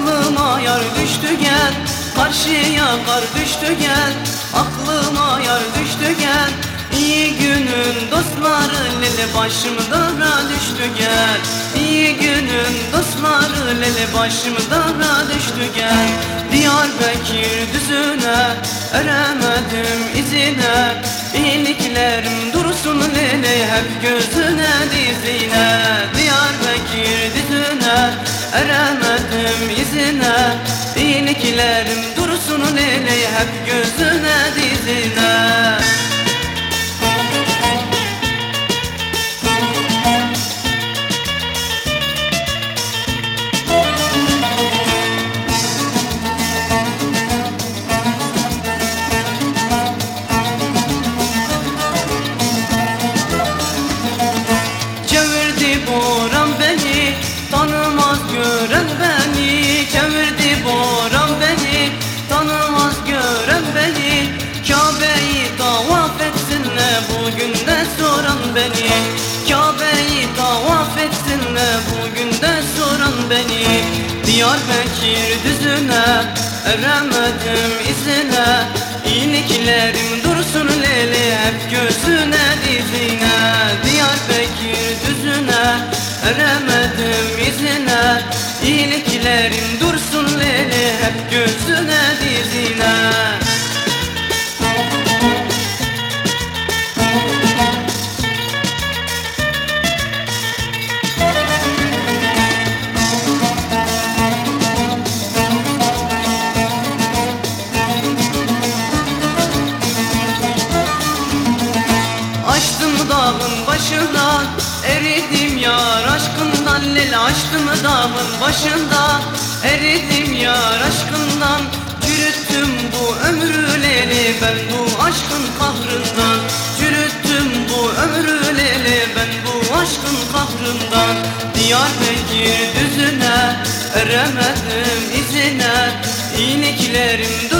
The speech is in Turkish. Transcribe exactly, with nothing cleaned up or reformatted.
Aklıma yar düştü gel, karşıya kar düştü gel. Aklıma yar düştü gel, İyi günün dostları lele başımdara düştü gel. İyi günün dostları lele başımdara düştü gel. Diyarbakır düzüne eremedim izine, İyiliklerim dursun lele hep gözüne dizine. Diyarbakır düzüne eremedim izine, İyiliklerim dursun lele hep gözüne dizine. Boran beni, tanımaz gören beni. Çevirdi boran beni, tanımaz gören beni. Kabe'yi tavaf etsinler bugün de soran beni. Kabe'yi tavaf etsinler bugün de soran beni. Diyarbakır düzüne eremedim izine, İyiliklerim dursun lele hep gözüne dizine. Diyarbakır düzüne eremedim izine, İyiliklerim dursun lele hep gözüne dizine. Açtım dağın başından, eridim yar aşkından. Lele açtım dağın başından, eridim yar aşkından. Çürüttüm bu ömrü lele ben bu aşkın kahrından. Çürüttüm bu ömrü lele ben bu aşkın kahrından. Diyarbakır düzüne eremedim izine, İyiliklerim